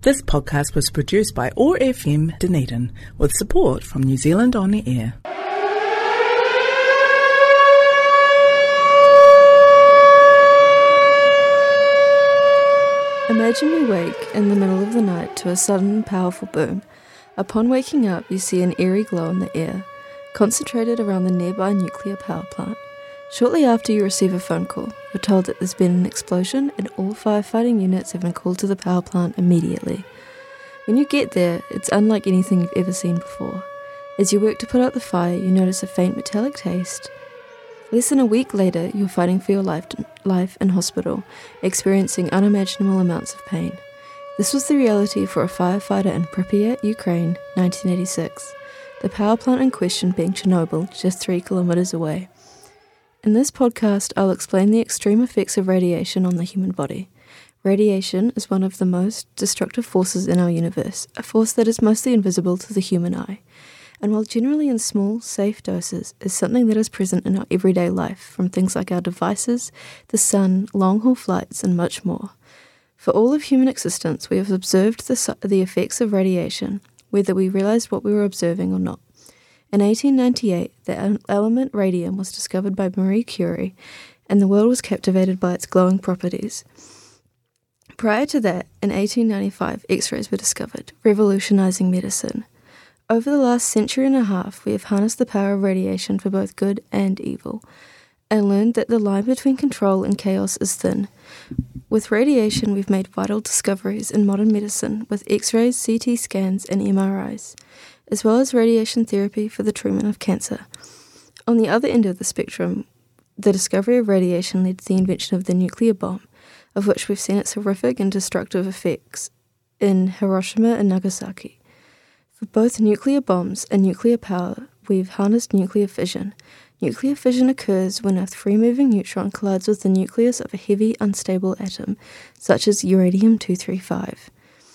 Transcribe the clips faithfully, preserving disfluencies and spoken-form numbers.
This podcast was produced by O A R F M Dunedin with support from New Zealand On the Air. Imagine you wake in the middle of the night to a sudden, powerful boom. Upon waking up, you see an eerie glow in the air, concentrated around the nearby nuclear power plant. Shortly after you receive a phone call, you're told that there's been an explosion and all firefighting units have been called to the power plant immediately. When you get there, it's unlike anything you've ever seen before. As you work to put out the fire, you notice a faint metallic taste. Less than a week later, you're fighting for your life, life in hospital, experiencing unimaginable amounts of pain. This was the reality for a firefighter in Pripyat, Ukraine, nineteen eighty-six, the power plant in question being Chernobyl, just three kilometres away. In this podcast, I'll explain the extreme effects of radiation on the human body. Radiation is one of the most destructive forces in our universe, a force that is mostly invisible to the human eye, and while generally in small, safe doses, is something that is present in our everyday life, from things like our devices, the sun, long-haul flights, and much more. For all of human existence, we have observed the, the effects of radiation, whether we realized what we were observing or not. In eighteen ninety-eight, the element radium was discovered by Marie Curie, and the world was captivated by its glowing properties. Prior to that, in eighteen ninety-five, X-rays were discovered, revolutionizing medicine. Over the last century and a half, we have harnessed the power of radiation for both good and evil, and learned that the line between control and chaos is thin. With radiation, we've made vital discoveries in modern medicine with X-rays, C T scans, and M R Is, as well as radiation therapy for the treatment of cancer. On the other end of the spectrum, the discovery of radiation led to the invention of the nuclear bomb, of which we've seen its horrific and destructive effects in Hiroshima and Nagasaki. For both nuclear bombs and nuclear power, we've harnessed nuclear fission. Nuclear fission occurs when a free-moving neutron collides with the nucleus of a heavy, unstable atom, such as uranium two thirty-five.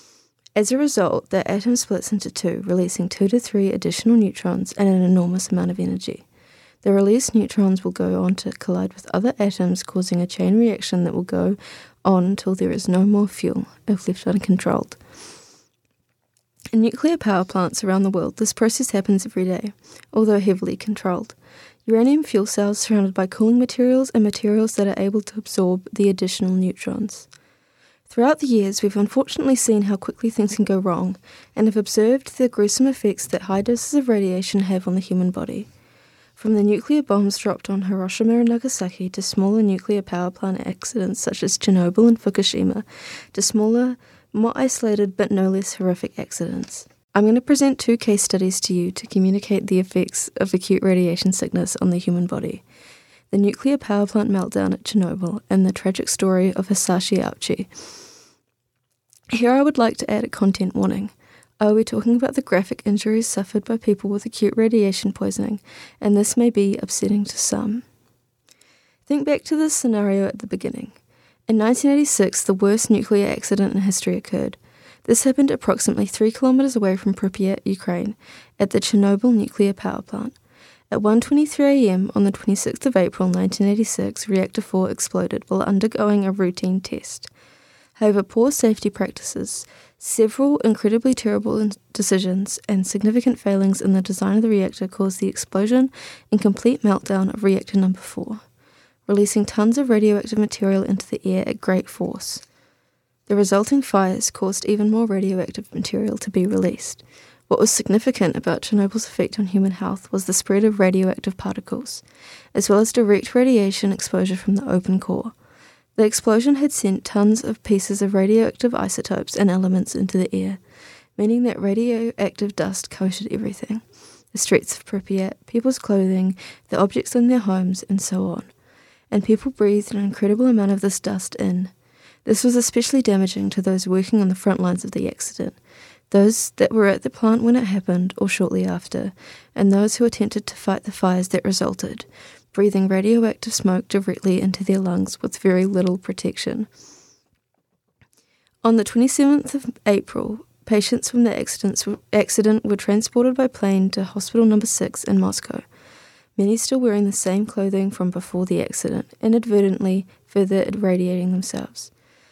As a result, the atom splits into two, releasing two to three additional neutrons and an enormous amount of energy. The released neutrons will go on to collide with other atoms, causing a chain reaction that will go on until there is no more fuel, if left uncontrolled. In nuclear power plants around the world, this process happens every day, although heavily controlled. Uranium fuel cells surrounded by cooling materials and materials that are able to absorb the additional neutrons. Throughout the years, we've unfortunately seen how quickly things can go wrong, and have observed the gruesome effects that high doses of radiation have on the human body. From the nuclear bombs dropped on Hiroshima and Nagasaki to smaller nuclear power plant accidents such as Chernobyl and Fukushima, to smaller, more isolated but no less horrific accidents. I'm going to present two case studies to you to communicate the effects of acute radiation sickness on the human body: the nuclear power plant meltdown at Chernobyl and the tragic story of Hisashi Ouchi. Here I would like to add a content warning. I will be talking about the graphic injuries suffered by people with acute radiation poisoning, and this may be upsetting to some. Think back to this scenario at the beginning. In nineteen eighty-six, the worst nuclear accident in history occurred. This happened approximately three kilometres away from Pripyat, Ukraine, at the Chernobyl nuclear power plant. At one twenty-three a m on the twenty-sixth of April nineteen eighty-six, Reactor four exploded while undergoing a routine test. However, poor safety practices, several incredibly terrible decisions, and significant failings in the design of the reactor caused the explosion and complete meltdown of reactor number four, releasing tons of radioactive material into the air at great force. The resulting fires caused even more radioactive material to be released. What was significant about Chernobyl's effect on human health was the spread of radioactive particles, as well as direct radiation exposure from the open core. The explosion had sent tons of pieces of radioactive isotopes and elements into the air, meaning that radioactive dust coated everything: the streets of Pripyat, people's clothing, the objects in their homes, and so on. And people breathed an incredible amount of this dust in. This was especially damaging to those working on the front lines of the accident, those that were at the plant when it happened or shortly after, and those who attempted to fight the fires that resulted, breathing radioactive smoke directly into their lungs with very little protection. On the twenty-seventh of April, patients from the accident were transported by plane to Hospital Number six in Moscow, many still wearing the same clothing from before the accident, inadvertently further irradiating themselves.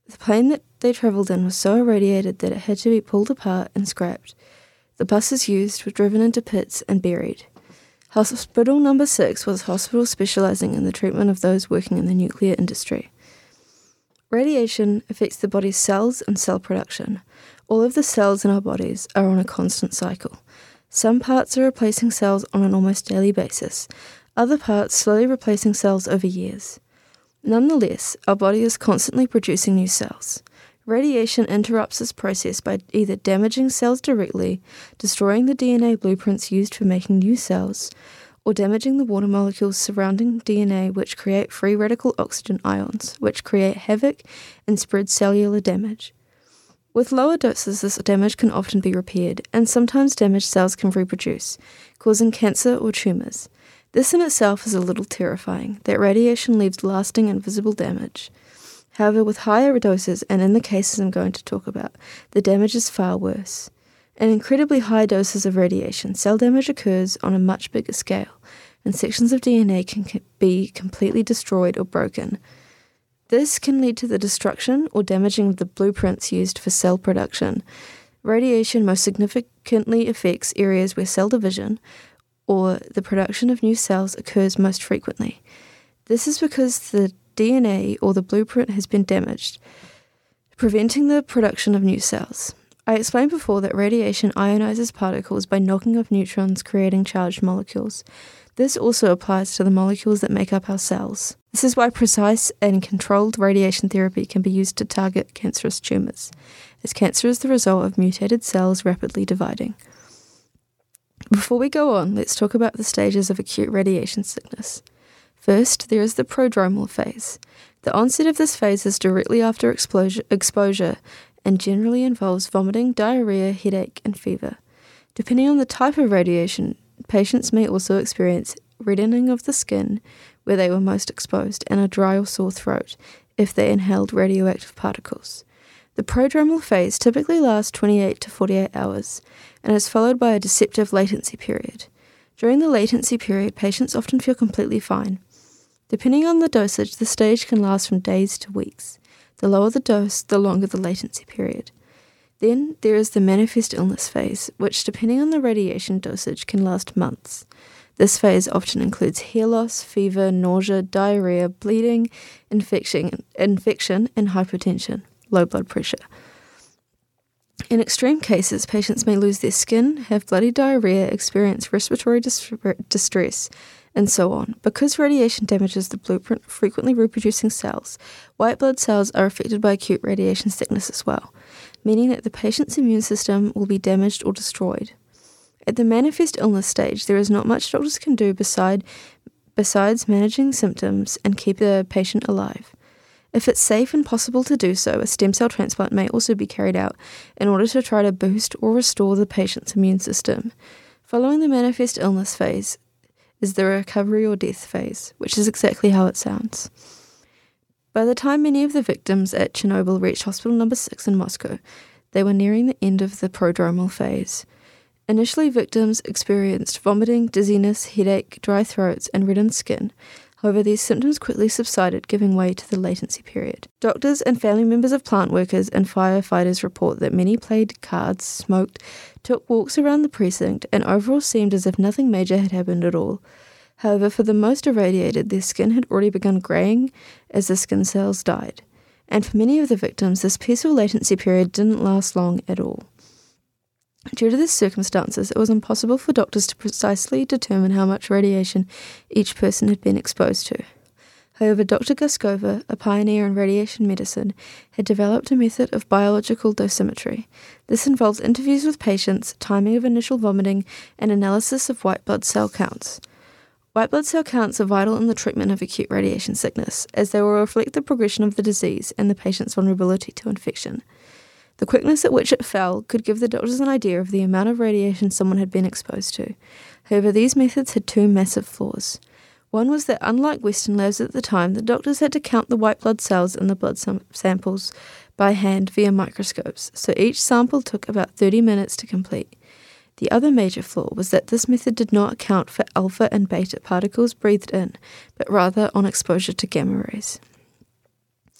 The plane that they travelled in was so irradiated that it had to be pulled apart and scrapped. The buses used were driven into pits and buried. Hospital number six was a hospital specialising in the treatment of those working in the nuclear industry. Radiation affects the body's cells and cell production. All of the cells in our bodies are on a constant cycle. Some parts are replacing cells on an almost daily basis, other parts slowly replacing cells over years. Nonetheless, our body is constantly producing new cells. Radiation interrupts this process by either damaging cells directly, destroying the D N A blueprints used for making new cells, or damaging the water molecules surrounding D N A which create free radical oxygen ions, which create havoc and spread cellular damage. With lower doses, this damage can often be repaired, and sometimes damaged cells can reproduce, causing cancer or tumours. This in itself is a little terrifying, that radiation leaves lasting and visible damage. However, with higher doses, and in the cases I'm going to talk about, the damage is far worse. In incredibly high doses of radiation, cell damage occurs on a much bigger scale, and sections of D N A can be completely destroyed or broken. This can lead to the destruction or damaging of the blueprints used for cell production. Radiation most significantly affects areas where cell division, or the production of new cells, occurs most frequently. This is because the D N A or the blueprint has been damaged, preventing the production of new cells. I explained before that radiation ionizes particles by knocking off neutrons, creating charged molecules. This also applies to the molecules that make up our cells. This is why precise and controlled radiation therapy can be used to target cancerous tumours, as cancer is the result of mutated cells rapidly dividing. Before we go on, let's talk about the stages of acute radiation sickness. First, there is the prodromal phase. The onset of this phase is directly after exposure, exposure and generally involves vomiting, diarrhea, headache, and fever. Depending on the type of radiation, patients may also experience reddening of the skin where they were most exposed and a dry or sore throat if they inhaled radioactive particles. The prodromal phase typically lasts twenty-eight to forty-eight hours and is followed by a deceptive latency period. During the latency period, patients often feel completely fine. Depending on the dosage, the stage can last from days to weeks. The lower the dose, the longer the latency period. Then there is the manifest illness phase, which depending on the radiation dosage can last months. This phase often includes hair loss, fever, nausea, diarrhea, bleeding, infection, infection and hypertension, low blood pressure. In extreme cases, patients may lose their skin, have bloody diarrhea, experience respiratory dis- distress, and so on. Because radiation damages the blueprint of frequently reproducing cells, white blood cells are affected by acute radiation sickness as well, meaning that the patient's immune system will be damaged or destroyed. At the manifest illness stage, there is not much doctors can do beside, besides managing symptoms and keep the patient alive. If it's safe and possible to do so, a stem cell transplant may also be carried out in order to try to boost or restore the patient's immune system. Following the manifest illness phase is the recovery or death phase, which is exactly how it sounds. By the time many of the victims at Chernobyl reached hospital number six in Moscow, they were nearing the end of the prodromal phase. Initially, victims experienced vomiting, dizziness, headache, dry throats, and reddened skin. However, these symptoms quickly subsided, giving way to the latency period. Doctors and family members of plant workers and firefighters report that many played cards, smoked, took walks around the precinct, and overall seemed as if nothing major had happened at all. However, for the most irradiated, their skin had already begun greying as the skin cells died. And for many of the victims, this peaceful latency period didn't last long at all. Due to these circumstances, it was impossible for doctors to precisely determine how much radiation each person had been exposed to. However, Doctor Guskova, a pioneer in radiation medicine, had developed a method of biological dosimetry. This involves interviews with patients, timing of initial vomiting, and analysis of white blood cell counts. White blood cell counts are vital in the treatment of acute radiation sickness, as they will reflect the progression of the disease and the patient's vulnerability to infection. The quickness at which it fell could give the doctors an idea of the amount of radiation someone had been exposed to. However, these methods had two massive flaws. One was that unlike Western labs at the time, the doctors had to count the white blood cells in the blood sam- samples by hand via microscopes, so each sample took about thirty minutes to complete. The other major flaw was that this method did not account for alpha and beta particles breathed in, but rather on exposure to gamma rays.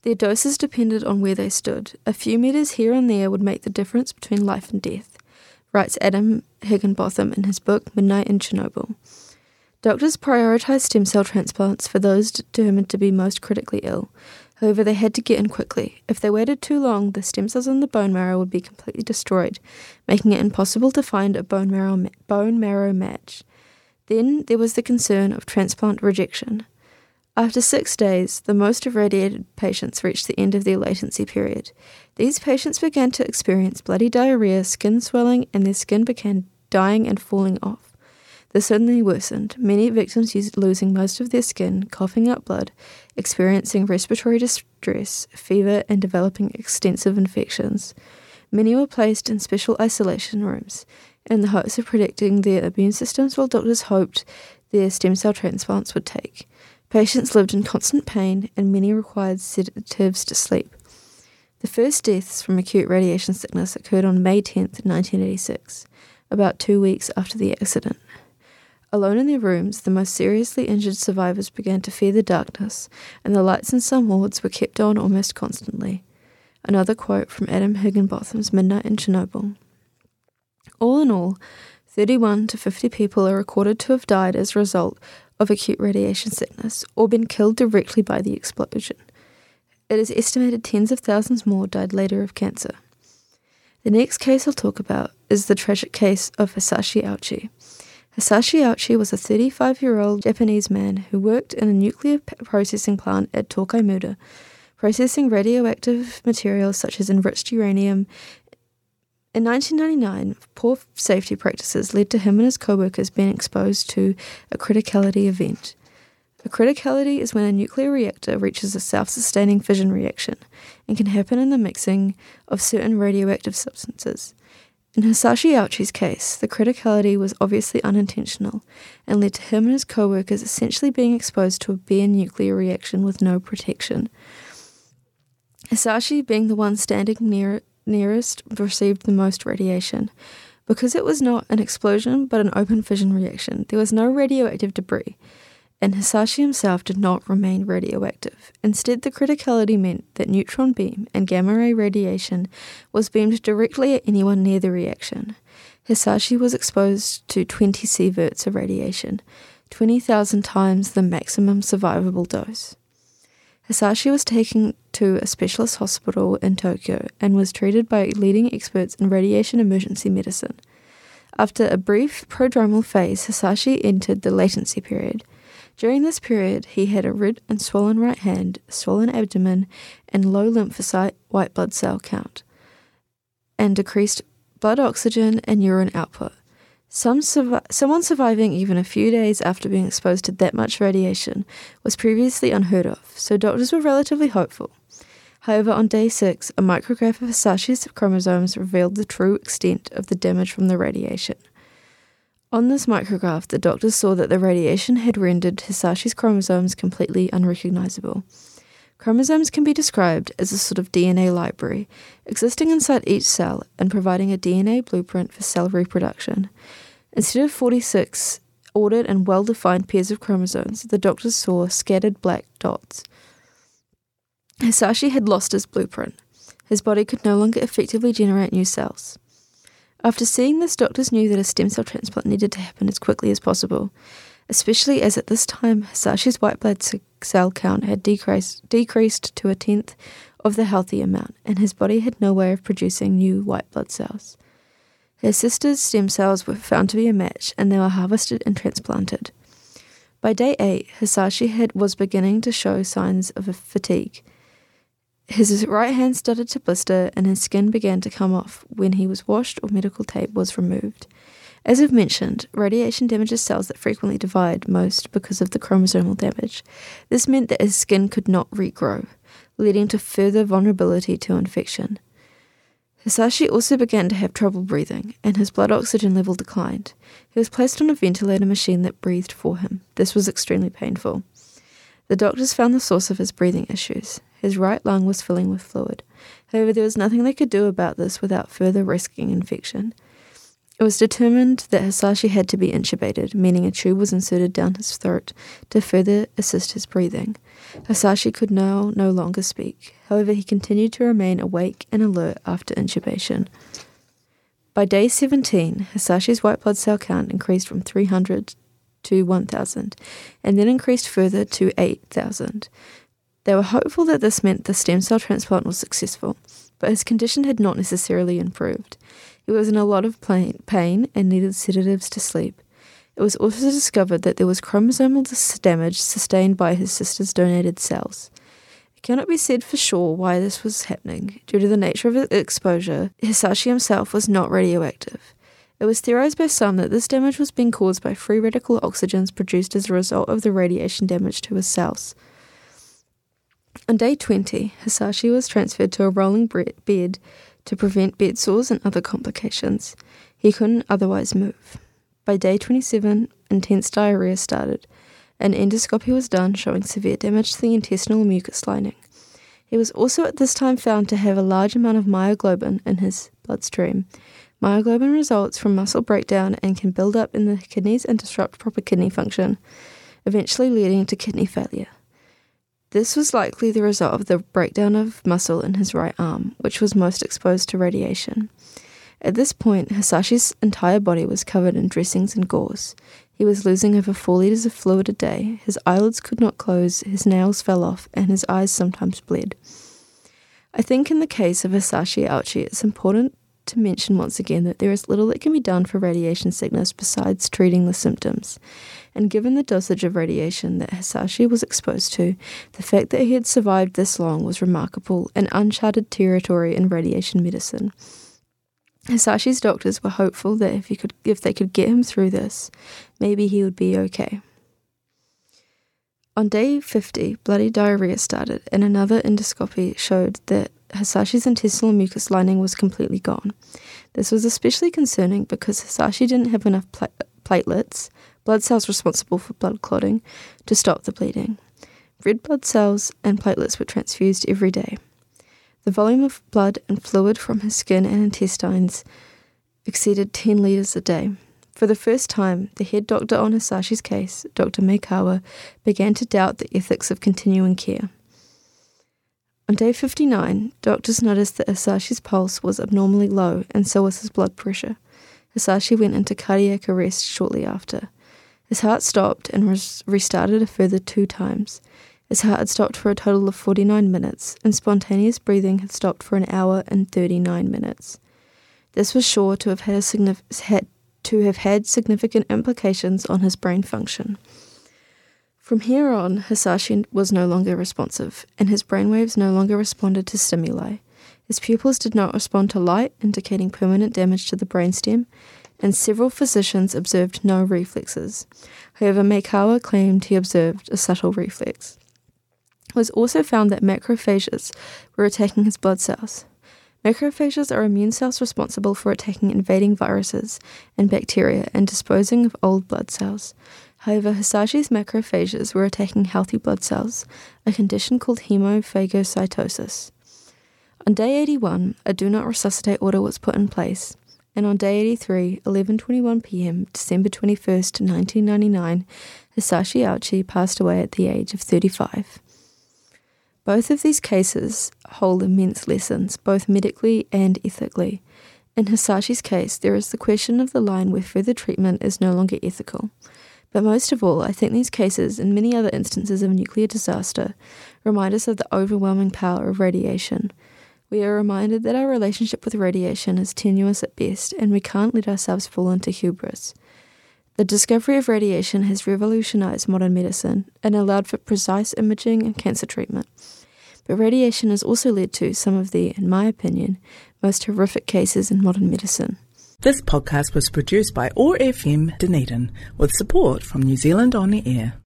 Their doses depended on where they stood. A few metres here and there would make the difference between life and death, writes Adam Higginbotham in his book Midnight in Chernobyl. Doctors prioritised stem cell transplants for those determined to be most critically ill. However, they had to get in quickly. If they waited too long, the stem cells in the bone marrow would be completely destroyed, making it impossible to find a bone marrow, ma- bone marrow match. Then there was the concern of transplant rejection. After six days, the most irradiated patients reached the end of their latency period. These patients began to experience bloody diarrhea, skin swelling, and their skin began dying and falling off. This suddenly worsened, many victims used losing most of their skin, coughing up blood, experiencing respiratory distress, fever, and developing extensive infections. Many were placed in special isolation rooms in the hopes of protecting their immune systems, while doctors hoped their stem cell transplants would take. Patients lived in constant pain, and many required sedatives to sleep. The first deaths from acute radiation sickness occurred on May tenth, nineteen eighty-six, about two weeks after the accident. Alone in their rooms, the most seriously injured survivors began to fear the darkness, and the lights in some wards were kept on almost constantly. Another quote from Adam Higginbotham's Midnight in Chernobyl. All in all, thirty-one to fifty people are recorded to have died as a result of acute radiation sickness, or been killed directly by the explosion. It is estimated tens of thousands more died later of cancer. The next case I'll talk about is the tragic case of Hisashi Ouchi. Hisashi Ouchi was a thirty-five-year-old Japanese man who worked in a nuclear processing plant at Tokaimura, processing radioactive materials such as enriched uranium. In nineteen ninety-nine, poor safety practices led to him and his co-workers being exposed to a criticality event. A criticality is when a nuclear reactor reaches a self-sustaining fission reaction and can happen in the mixing of certain radioactive substances. In Hisashi Ouchi's case, the criticality was obviously unintentional and led to him and his co-workers essentially being exposed to a bare nuclear reaction with no protection. Hisashi, being the one standing near, nearest, received the most radiation. Because it was not an explosion but an open fission reaction, there was no radioactive debris, and Hisashi himself did not remain radioactive. Instead, the criticality meant that neutron beam and gamma-ray radiation was beamed directly at anyone near the reaction. Hisashi was exposed to twenty sieverts of radiation, twenty thousand times the maximum survivable dose. Hisashi was taken to a specialist hospital in Tokyo and was treated by leading experts in radiation emergency medicine. After a brief prodromal phase, Hisashi entered the latency period. During this period, he had a red and swollen right hand, swollen abdomen, and low lymphocyte white blood cell count, and decreased blood oxygen and urine output. Some survi- someone surviving even a few days after being exposed to that much radiation was previously unheard of, so doctors were relatively hopeful. However, on day six, a micrograph of Hisashi's chromosomes revealed the true extent of the damage from the radiation. On this micrograph, the doctors saw that the radiation had rendered Hisashi's chromosomes completely unrecognizable. Chromosomes can be described as a sort of D N A library, existing inside each cell and providing a D N A blueprint for cell reproduction. Instead of forty-six ordered and well-defined pairs of chromosomes, the doctors saw scattered black dots. Hisashi had lost his blueprint. His body could no longer effectively generate new cells. After seeing this, doctors knew that a stem cell transplant needed to happen as quickly as possible, especially as at this time Hisashi's white blood cell count had decreased, decreased to a tenth of the healthy amount, and his body had no way of producing new white blood cells. His sister's stem cells were found to be a match, and they were harvested and transplanted. By day eight, Hisashi had, was beginning to show signs of a fatigue. His right hand started to blister and his skin began to come off when he was washed or medical tape was removed. As I've mentioned, radiation damages cells that frequently divide most because of the chromosomal damage. This meant that his skin could not regrow, leading to further vulnerability to infection. Hisashi also began to have trouble breathing, and his blood oxygen level declined. He was placed on a ventilator machine that breathed for him. This was extremely painful. The doctors found the source of his breathing issues. His right lung was filling with fluid. However, there was nothing they could do about this without further risking infection. It was determined that Hisashi had to be intubated, meaning a tube was inserted down his throat to further assist his breathing. Hisashi could now no longer speak. However, he continued to remain awake and alert after intubation. By day seventeen, Hisashi's white blood cell count increased from three hundred to one thousand, and then increased further to eight thousand. They were hopeful that this meant the stem cell transplant was successful, but his condition had not necessarily improved. He was in a lot of pain and needed sedatives to sleep. It was also discovered that there was chromosomal damage sustained by his sister's donated cells. It cannot be said for sure why this was happening. Due to the nature of the exposure, Hisashi himself was not radioactive. It was theorized by some that this damage was being caused by free radical oxygens produced as a result of the radiation damage to his cells. On day twenty, Hisashi was transferred to a rolling bed to prevent bed sores and other complications. He couldn't otherwise move. By day twenty-seven, intense diarrhea started. An endoscopy was done showing severe damage to the intestinal mucus lining. He was also at this time found to have a large amount of myoglobin in his bloodstream. Myoglobin results from muscle breakdown and can build up in the kidneys and disrupt proper kidney function, eventually leading to kidney failure. This was likely the result of the breakdown of muscle in his right arm, which was most exposed to radiation. At this point, Hisashi's entire body was covered in dressings and gauze. He was losing over four litres of fluid a day, his eyelids could not close, his nails fell off, and his eyes sometimes bled. I think in the case of Hisashi Aochi, it's important to mention once again that there is little that can be done for radiation sickness besides treating the symptoms. And given the dosage of radiation that Hisashi was exposed to, the fact that he had survived this long was remarkable and uncharted territory in radiation medicine. Hisashi's doctors were hopeful that if he could, if they could get him through this, maybe he would be okay. On day fifty, bloody diarrhea started, and another endoscopy showed that Hisashi's intestinal mucus lining was completely gone. This was especially concerning because Hisashi didn't have enough pla- platelets, blood cells responsible for blood clotting, to stop the bleeding. Red blood cells and platelets were transfused every day. The volume of blood and fluid from his skin and intestines exceeded ten litres a day. For the first time, the head doctor on Hisashi's case, Doctor Meikawa, began to doubt the ethics of continuing care. On day fifty-nine, doctors noticed that Hisashi's pulse was abnormally low, and so was his blood pressure. Hisashi went into cardiac arrest shortly after. His heart stopped and res- restarted a further two times. His heart had stopped for a total of forty-nine minutes, and spontaneous breathing had stopped for an hour and thirty-nine minutes. This was sure to have had, a signif- had to have had significant implications on his brain function. From here on, Hisashi was no longer responsive, and his brainwaves no longer responded to stimuli. His pupils did not respond to light, indicating permanent damage to the brainstem, and several physicians observed no reflexes. However, Meikawa claimed he observed a subtle reflex. It was also found that macrophages were attacking his blood cells. Macrophages are immune cells responsible for attacking invading viruses and bacteria and disposing of old blood cells. However, Hisashi's macrophages were attacking healthy blood cells, a condition called hemophagocytosis. On day eighty-one, a do not resuscitate order was put in place, and on day eighty-three, eleven twenty-one p.m., December twenty-first, nineteen ninety-nine, Hisashi Aochi passed away at the age of thirty-five. Both of these cases hold immense lessons, both medically and ethically. In Hisashi's case, there is the question of the line where further treatment is no longer ethical. But most of all, I think these cases, and many other instances of nuclear disaster, remind us of the overwhelming power of radiation. We are reminded that our relationship with radiation is tenuous at best, and we can't let ourselves fall into hubris. The discovery of radiation has revolutionized modern medicine and allowed for precise imaging and cancer treatment. But radiation has also led to some of the, in my opinion, most horrific cases in modern medicine. This podcast was produced by O A R F M Dunedin with support from New Zealand On the Air.